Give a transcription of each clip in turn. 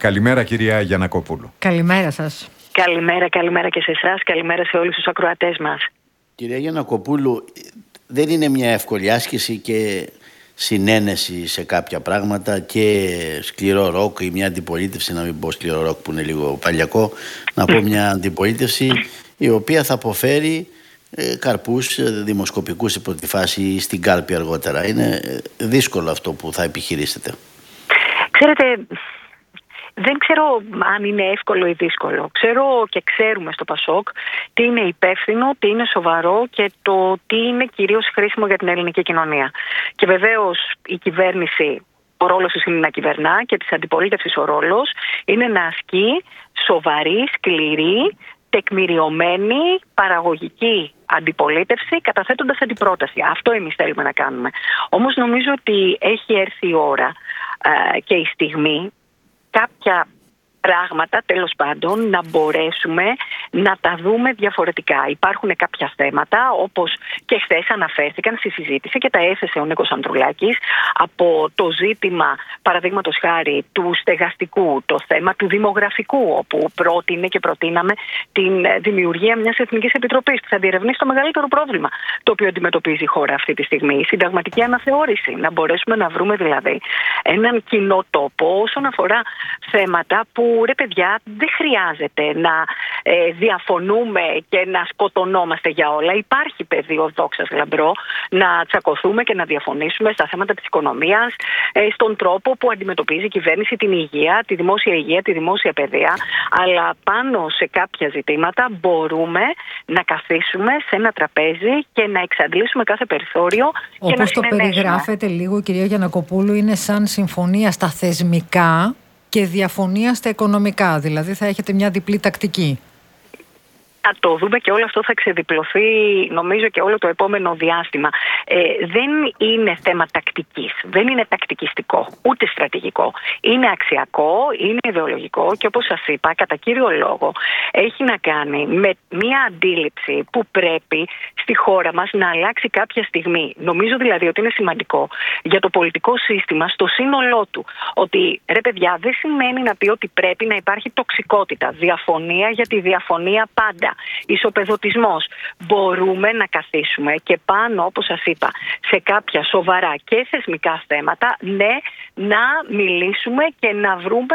Καλημέρα, κυρία Γιαννακοπούλου. Καλημέρα σας. Καλημέρα και σε εσάς. Καλημέρα σε όλους τους ακροατές μας. Κυρία Γιαννακοπούλου, δεν είναι μια εύκολη άσκηση και συνένεση σε κάποια πράγματα και σκληρό ροκ ή μια αντιπολίτευση, να μην πω σκληρό ροκ που είναι λίγο παλιακό, να πω μια αντιπολίτευση η οποία θα αποφέρει καρπούς δημοσκοπικούς υπό τη φάση στην κάλπη αργότερα. Είναι δύσκολο αυτό που θα επιχειρήσετε. Ξέρετε, δεν ξέρω αν είναι εύκολο ή δύσκολο. Ξέρω και ξέρουμε στο ΠΑΣΟΚ τι είναι υπεύθυνο, τι είναι σοβαρό και το τι είναι κυρίως χρήσιμο για την ελληνική κοινωνία. Και βεβαίως η κυβέρνηση, ο ρόλος της είναι να κυβερνά και της αντιπολίτευσης ο ρόλος είναι να ασκεί σοβαρή, σκληρή, τεκμηριωμένη, παραγωγική αντιπολίτευση, καταθέτοντας αντιπρόταση. Αυτό εμείς θέλουμε να κάνουμε. Όμως νομίζω ότι έχει έρθει η ώρα και η στιγμή κάποια πράγματα, τέλος πάντων, να μπορέσουμε να τα δούμε διαφορετικά. Υπάρχουν κάποια θέματα, όπως και χθες αναφέρθηκαν στη συζήτηση και τα έθεσε ο Νίκος Ανδρουλάκης, από το ζήτημα, παραδείγματος χάρη, του στεγαστικού, το θέμα του δημογραφικού, όπου πρότεινε και προτείναμε την δημιουργία μιας Εθνικής Επιτροπής που θα διερευνήσει το μεγαλύτερο πρόβλημα το οποίο αντιμετωπίζει η χώρα αυτή τη στιγμή. Η συνταγματική αναθεώρηση. Να μπορέσουμε να βρούμε δηλαδή έναν κοινό τόπο όσον αφορά θέματα που, ρε παιδιά, δεν χρειάζεται να διαφωνούμε και να σκοτωνόμαστε για όλα. Υπάρχει πεδίο, δόξας λαμπρό, να τσακωθούμε και να διαφωνήσουμε στα θέματα της οικονομίας, στον τρόπο που αντιμετωπίζει η κυβέρνηση την υγεία, τη δημόσια υγεία, τη δημόσια παιδεία. Αλλά πάνω σε κάποια ζητήματα μπορούμε να καθίσουμε σε ένα τραπέζι και να εξαντλήσουμε κάθε περιθώριο. Όπως το περιγράφετε λίγο, κυρία Γιαννακοπούλου, είναι σαν συμφωνία στα θεσμικά και διαφωνία στα οικονομικά, δηλαδή θα έχετε μια διπλή τακτική. Θα το δούμε και όλο αυτό θα ξεδιπλωθεί, νομίζω, και όλο το επόμενο διάστημα. Δεν είναι θέμα τακτικής, δεν είναι τακτικιστικό, ούτε στρατηγικό. Είναι αξιακό, είναι ιδεολογικό και, όπως σας είπα, κατά κύριο λόγο έχει να κάνει με μια αντίληψη που πρέπει στη χώρα μας να αλλάξει κάποια στιγμή. Νομίζω δηλαδή ότι είναι σημαντικό για το πολιτικό σύστημα στο σύνολό του ότι, ρε παιδιά, δεν σημαίνει να πει ότι πρέπει να υπάρχει τοξικότητα, διαφωνία για τη διαφωνία πάντα. Ισοπεδωτισμός. Μπορούμε να καθίσουμε και πάνω, όπως σας είπα, σε κάποια σοβαρά και θεσμικά θέματα, ναι, να μιλήσουμε και να βρούμε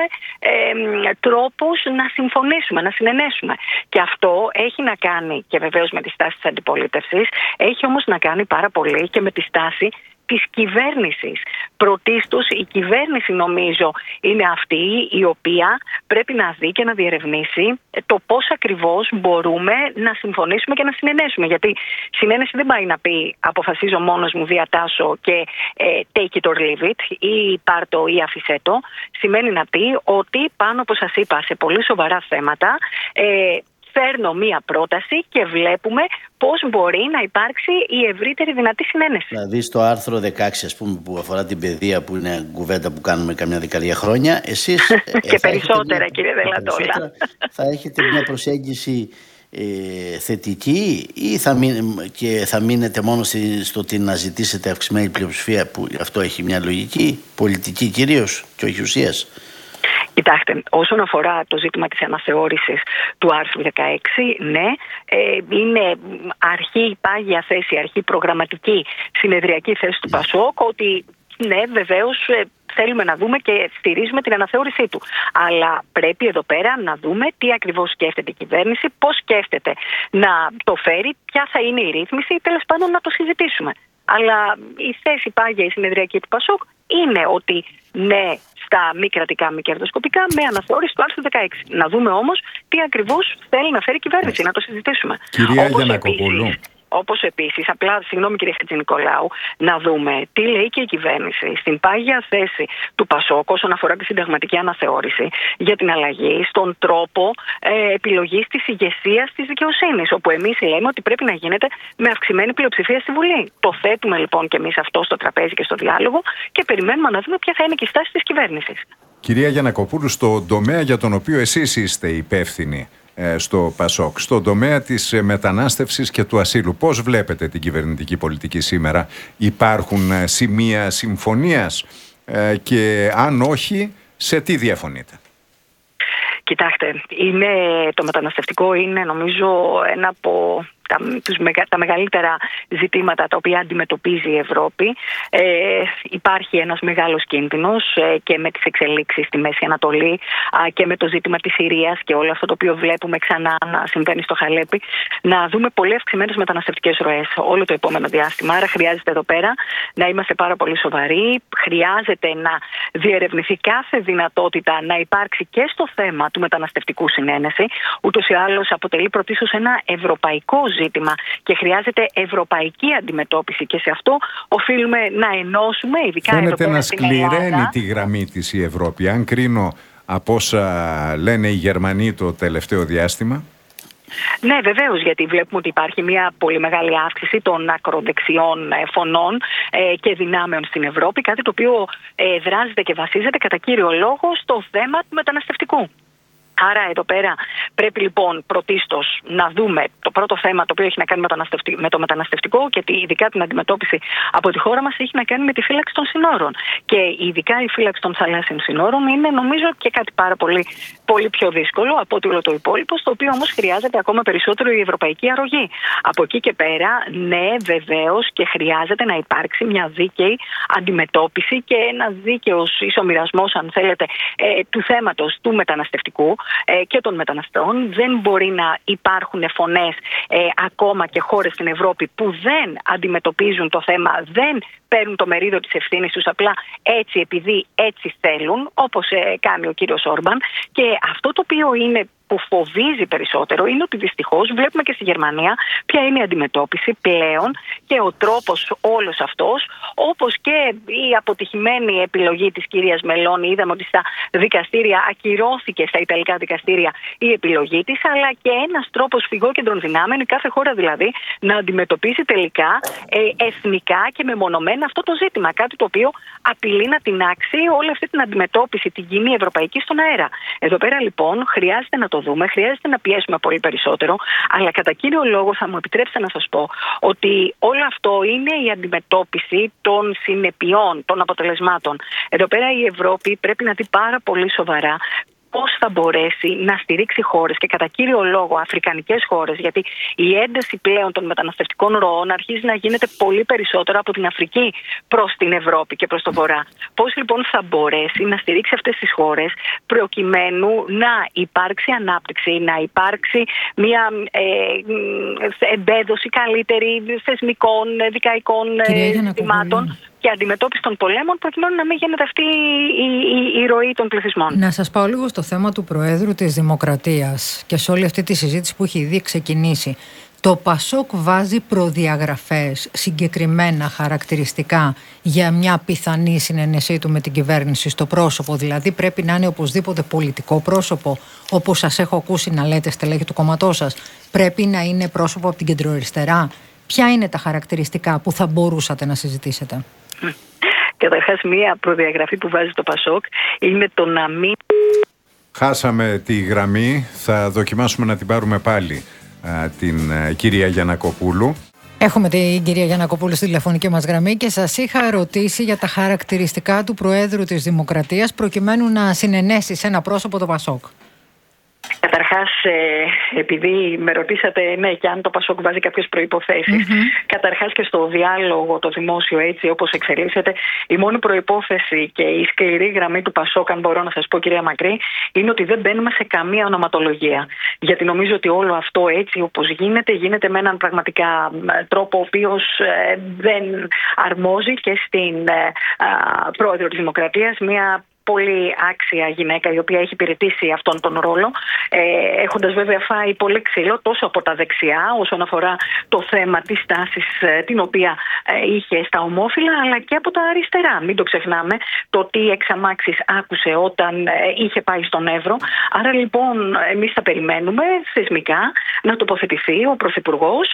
τρόπους να συμφωνήσουμε, να συνενέσουμε. Και αυτό έχει να κάνει και βεβαίως με τη στάση της αντιπολίτευσης, έχει όμως να κάνει πάρα πολύ και με τη στάση της κυβέρνησης. Πρωτίστως η κυβέρνηση, νομίζω, είναι αυτή η οποία πρέπει να δει και να διερευνήσει το πώς ακριβώς μπορούμε να συμφωνήσουμε και να συνενέσουμε. Γιατί συνένεση δεν πάει να πει αποφασίζω μόνος μου, διατάσσω και take it or leave it ή πάρ' το ή αφήσέ το. Σημαίνει να πει ότι πάνω, όπως σας είπα, σε πολύ σοβαρά θέματα φέρνω μία πρόταση και βλέπουμε πώς μπορεί να υπάρξει η ευρύτερη δυνατή συνένεση. Δηλαδή στο άρθρο 16, ας πούμε, που αφορά την παιδεία, που είναι κουβέντα που κάνουμε καμιά δεκαετία χρόνια, εσείς και περισσότερα, κύριε Δελαντόλα, θα έχετε μια προσέγγιση θετική ή θα μείνετε μόνο στο ότι να ζητήσετε αυξημένη πλειοψηφία, που αυτό έχει μια λογική πολιτική κυρίως και όχι ουσίας? Κοιτάξτε, όσον αφορά το ζήτημα της αναθεώρησης του άρθρου 16, ναι, είναι αρχή, πάγια θέση, αρχή προγραμματική συνεδριακή θέση του ΠΑΣΟΚ, ότι ναι, βεβαίως θέλουμε να δούμε και στηρίζουμε την αναθεώρησή του. Αλλά πρέπει εδώ πέρα να δούμε τι ακριβώς σκέφτεται η κυβέρνηση, πώς σκέφτεται να το φέρει, ποια θα είναι η ρύθμιση, τέλος πάντων να το συζητήσουμε. Αλλά η θέση πάγια, η συνεδριακή του ΠΑΣΟΚ, είναι ότι ναι, στα μη κρατικά, μη κερδοσκοπικά, με αναθεώρηση του άρθρου 16. Να δούμε όμως τι ακριβώς θέλει να φέρει η κυβέρνηση, να το συζητήσουμε. Κυρία Γιαννακοπούλου. Όπως επίσης, απλά, συγγνώμη κύριε Χατζηνικολάου, να δούμε τι λέει και η κυβέρνηση στην πάγια θέση του ΠΑΣΟΚ όσον αφορά τη συνταγματική αναθεώρηση για την αλλαγή στον τρόπο επιλογής της ηγεσίας της δικαιοσύνης, όπου εμείς λέμε ότι πρέπει να γίνεται με αυξημένη πλειοψηφία στη Βουλή. Το θέτουμε λοιπόν και εμείς αυτό στο τραπέζι και στο διάλογο και περιμένουμε να δούμε ποια θα είναι και η στάση της κυβέρνησης. Κυρία Γιαννακοπούλου, στον τομέα για τον οποίο εσείς είστε υπεύθυνοι στο ΠΑΣΟΚ, στον τομέα της μετανάστευσης και του ασύλου, πώς βλέπετε την κυβερνητική πολιτική σήμερα? Υπάρχουν σημεία συμφωνίας και αν όχι, σε τι διαφωνείτε? Κοιτάξτε, το μεταναστευτικό είναι νομίζω ένα από τα μεγαλύτερα ζητήματα τα οποία αντιμετωπίζει η Ευρώπη. Υπάρχει ένας μεγάλος κίνδυνος και με τις εξελίξεις στη Μέση Ανατολή και με το ζήτημα της Συρίας και όλο αυτό το οποίο βλέπουμε ξανά να συμβαίνει στο Χαλέπι, να δούμε πολύ αυξημένες μεταναστευτικές ροές όλο το επόμενο διάστημα. Άρα χρειάζεται εδώ πέρα να είμαστε πάρα πολύ σοβαροί. Χρειάζεται να διερευνηθεί κάθε δυνατότητα να υπάρξει και στο θέμα του μεταναστευτικού συνένεση. Ούτως ή άλλως αποτελεί πρωτίστως ένα ευρωπαϊκό ζήτημα και χρειάζεται ευρωπαϊκή αντιμετώπιση και σε αυτό οφείλουμε να ενώσουμε, ειδικά εδώ φαίνεται πέρα να στην σκληραίνει Ελλάδα. τη γραμμή της η Ευρώπη. Αν κρίνω από όσα λένε οι Γερμανοί το τελευταίο διάστημα. Ναι, βεβαίως, γιατί βλέπουμε ότι υπάρχει μια πολύ μεγάλη αύξηση των ακροδεξιών φωνών και δυνάμεων στην Ευρώπη, κάτι το οποίο δράζεται και βασίζεται κατά κύριο λόγο στο θέμα του μεταναστευτικού. Άρα εδώ πέρα πρέπει λοιπόν πρωτίστως να δούμε το πρώτο θέμα το οποίο έχει να κάνει με το μεταναστευτικό και ειδικά την αντιμετώπιση από τη χώρα μας έχει να κάνει με τη φύλαξη των συνόρων. Και ειδικά η φύλαξη των θαλάσσιων συνόρων είναι νομίζω και κάτι πάρα πολύ πιο δύσκολο από ό,τι όλο το υπόλοιπο, στο οποίο όμως χρειάζεται ακόμα περισσότερο η ευρωπαϊκή αρρωγή. Από εκεί και πέρα, ναι, βεβαίως και χρειάζεται να υπάρξει μια δίκαιη αντιμετώπιση και ένα δίκαιος ισομοιρασμός, αν θέλετε, του θέματος του μεταναστευτικού και των μεταναστών. Δεν μπορεί να υπάρχουν φωνές ακόμα και χώρες στην Ευρώπη που δεν αντιμετωπίζουν το θέμα, δεν παίρνουν το μερίδιο της ευθύνης τους απλά έτσι επειδή έτσι θέλουν, όπως κάνει ο κύριος Όρμπαν. Και αυτό το οποίο είναι που φοβίζει περισσότερο είναι ότι δυστυχώς βλέπουμε και στη Γερμανία ποια είναι η αντιμετώπιση πλέον και ο τρόπος όλος αυτός, όπως και η αποτυχημένη επιλογή της κυρίας Μελώνη. Είδαμε ότι στα δικαστήρια ακυρώθηκε, στα ιταλικά δικαστήρια, η επιλογή της, αλλά και ένας τρόπος φυγόκεντρων δυνάμεων, η κάθε χώρα δηλαδή να αντιμετωπίσει τελικά εθνικά και μεμονωμένα αυτό το ζήτημα. Κάτι το οποίο απειλεί να τινάξει όλη αυτή την αντιμετώπιση, την κοινή ευρωπαϊκή στον αέρα. Εδώ πέρα λοιπόν χρειάζεται να το δούμε, χρειάζεται να πιέσουμε πολύ περισσότερο, αλλά κατά κύριο λόγο θα μου επιτρέψετε να σας πω ότι όλο αυτό είναι η αντιμετώπιση των συνεπειών, των αποτελεσμάτων. Εδώ πέρα η Ευρώπη πρέπει να δει πάρα πολύ σοβαρά πώς θα μπορέσει να στηρίξει χώρες και κατά κύριο λόγο αφρικανικές χώρες, γιατί η ένταση πλέον των μεταναστευτικών ροών αρχίζει να γίνεται πολύ περισσότερο από την Αφρική προς την Ευρώπη και προς τον Βορρά. Πώς λοιπόν θα μπορέσει να στηρίξει αυτές τις χώρες προκειμένου να υπάρξει ανάπτυξη, να υπάρξει μια εμπέδωση καλύτερη θεσμικών, δικαϊκών ζητημάτων και αντιμετώπιση των πολέμων, προκειμένου να μην γίνεται αυτή η ροή των πληθυσμών. Να σας πάω λίγο στο θέμα του Προέδρου της Δημοκρατίας και σε όλη αυτή τη συζήτηση που έχει ήδη ξεκινήσει. Το ΠΑΣΟΚ βάζει προδιαγραφές, συγκεκριμένα χαρακτηριστικά για μια πιθανή συνένεσή του με την κυβέρνηση στο πρόσωπο. Δηλαδή πρέπει να είναι οπωσδήποτε πολιτικό πρόσωπο, όπως σας έχω ακούσει να λέτε στελέχη του κόμματός σας. Πρέπει να είναι πρόσωπο από την κεντροαριστερά. Ποια είναι τα χαρακτηριστικά που θα μπορούσατε να συζητήσετε? Καταρχάς, μία προδιαγραφή που βάζει το ΠΑΣΟΚ είναι το να μην... Χάσαμε τη γραμμή, θα δοκιμάσουμε να την πάρουμε πάλι την κυρία Γιαννακοπούλου. Έχουμε την κυρία Γιαννακοπούλου στη τηλεφωνική μας γραμμή και σας είχα ρωτήσει για τα χαρακτηριστικά του Προέδρου της Δημοκρατίας προκειμένου να συνενέσει σε ένα πρόσωπο το ΠΑΣΟΚ. Καταρχάς, επειδή με ρωτήσατε ναι, και αν το ΠΑΣΟΚ βάζει κάποιες προϋποθέσεις, καταρχάς και στο διάλογο το δημόσιο έτσι όπως εξελίσσεται, η μόνη προϋπόθεση και η σκληρή γραμμή του ΠΑΣΟΚ, αν μπορώ να σας πω κυρία Μακρύ, είναι ότι δεν μπαίνουμε σε καμία ονοματολογία. Γιατί νομίζω ότι όλο αυτό έτσι όπως γίνεται με έναν πραγματικά τρόπο ο οποίος δεν αρμόζει και στην πρόεδρο της Δημοκρατίας, μια πολύ άξια γυναίκα η οποία έχει υπηρετήσει αυτόν τον ρόλο, έχοντας βέβαια φάει πολύ ξύλο τόσο από τα δεξιά όσον αφορά το θέμα της τάσης την οποία είχε στα ομόφυλα, αλλά και από τα αριστερά. Μην το ξεχνάμε το τι εξαμάξεις άκουσε όταν είχε πάει στον Εύρο. Άρα λοιπόν εμείς θα περιμένουμε θεσμικά να τοποθετηθεί ο Πρωθυπουργός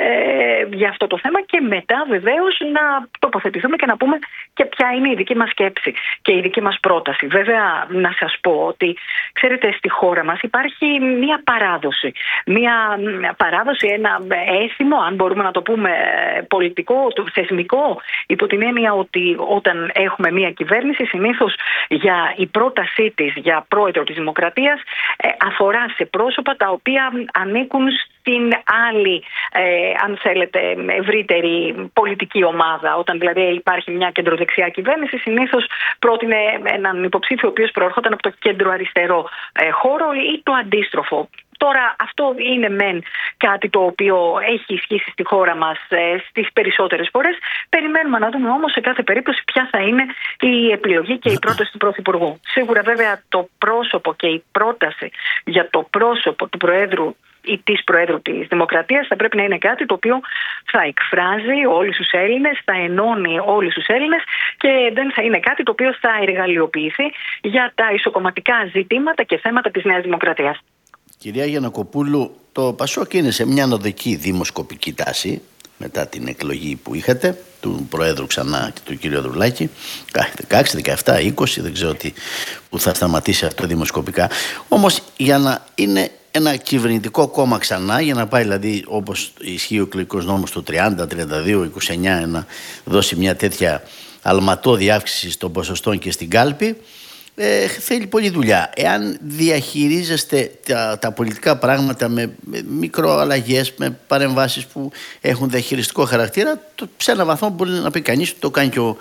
για αυτό το θέμα και μετά βεβαίως να τοποθετηθούμε και να πούμε και ποια είναι η δική μας σκέψη και η δική μας πρόταση. Βέβαια, να σας πω ότι, ξέρετε, στη χώρα μας υπάρχει μια παράδοση. Μια παράδοση, ένα έθιμο, αν μπορούμε να το πούμε πολιτικό, θεσμικό, υπό την έννοια ότι όταν έχουμε μια κυβέρνηση, συνήθως για η πρότασή της για πρόεδρο της Δημοκρατίας αφορά σε πρόσωπα τα οποία ανήκουν στην άλλη, αν θέλετε, ευρύτερη πολιτική ομάδα. Όταν δηλαδή υπάρχει μια κεντροδεξιά κυβέρνηση, συνήθως πρότεινε έναν υποψήφιο ο οποίος προερχόταν από το κέντρο-αριστερό χώρο ή το αντίστροφο. Τώρα αυτό είναι μεν κάτι το οποίο έχει ισχύσει στη χώρα μας στις περισσότερες φορές. Περιμένουμε να δούμε όμως σε κάθε περίπτωση ποια θα είναι η επιλογή και η πρόταση του Πρωθυπουργού. Σίγουρα βέβαια το πρόσωπο και η πρόταση για το πρόσωπο του Προέδρου ή της Προέδρου της Δημοκρατίας θα πρέπει να είναι κάτι το οποίο θα εκφράζει όλους τους Έλληνες, θα ενώνει όλους τους Έλληνες και δεν θα είναι κάτι το οποίο θα εργαλειοποιηθεί για τα ισοκομματικά ζητήματα και θέματα της Νέας Δημοκρατίας. Κυρία Γιαννακοπούλου, το Πασόκ είναι σε μια ανωδική δημοσκοπική τάση μετά την εκλογή που είχατε του Προέδρου ξανά και του κ. Ανδρουλάκη, 16, 17, 20, δεν ξέρω που θα σταματήσει αυτό δημοσκοπικά. Όμως για να είναι ένα κυβερνητικό κόμμα ξανά, για να πάει δηλαδή όπως ισχύει ο εκλογικός νόμος του 30, 32, 29, να δώσει μια τέτοια αλματώδη αύξηση των ποσοστών και στην κάλπη, θέλει πολλή δουλειά. Εάν διαχειρίζεστε τα πολιτικά πράγματα με μικροαλλαγές, με παρεμβάσεις που έχουν διαχειριστικό χαρακτήρα, σε έναν βαθμό μπορεί να πει κανείς ότι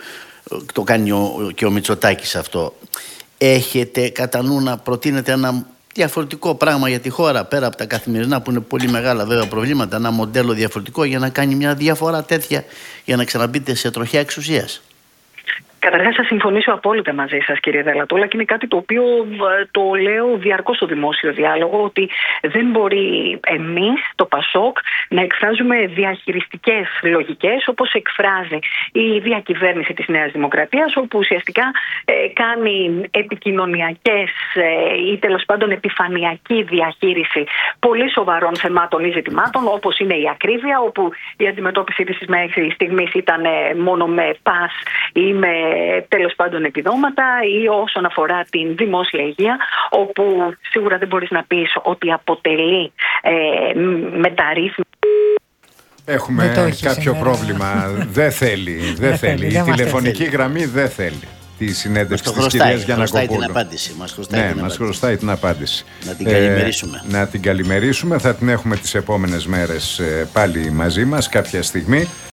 το κάνει και ο Μητσοτάκης αυτό. Έχετε κατά νου να προτείνετε ένα διαφορετικό πράγμα για τη χώρα, πέρα από τα καθημερινά που είναι πολύ μεγάλα βέβαια προβλήματα, ένα μοντέλο διαφορετικό για να κάνει μια διαφορά τέτοια, για να ξαναμπείτε σε τροχιά εξουσίας? Καταρχάς θα συμφωνήσω απόλυτα μαζί σας, κύριε Δελατούλα, και είναι κάτι το οποίο το λέω διαρκώς στο δημόσιο διάλογο, ότι δεν μπορεί εμείς, το Πασόκ, να εκφράζουμε διαχειριστικές λογικές όπως εκφράζει η διακυβέρνηση της Νέας Δημοκρατίας, όπου ουσιαστικά κάνει επικοινωνιακές ή τέλος πάντων επιφανειακή διαχείριση πολύ σοβαρών θεμάτων ή ζητημάτων, όπως είναι η ακρίβεια, όπου η αντιμετώπιση της μέχρι στιγμής ήταν μόνο με πας ή με τέλος πάντων επιδόματα, ή όσον αφορά την δημόσια υγεία, όπου σίγουρα δεν μπορείς να πεις ότι αποτελεί μεταρρύθμιση. Έχουμε κάποιο πρόβλημα. Δεν θέλει. Η τηλεφωνική γραμμή δεν θέλει τη συνέντευξη της κυρίας Γιαννακοπούλου. Μας χρωστάει την απάντηση. Να την καλημερίσουμε. Να την καλημερίσουμε. Θα την έχουμε τις επόμενες μέρες πάλι μαζί μας κάποια στιγμή.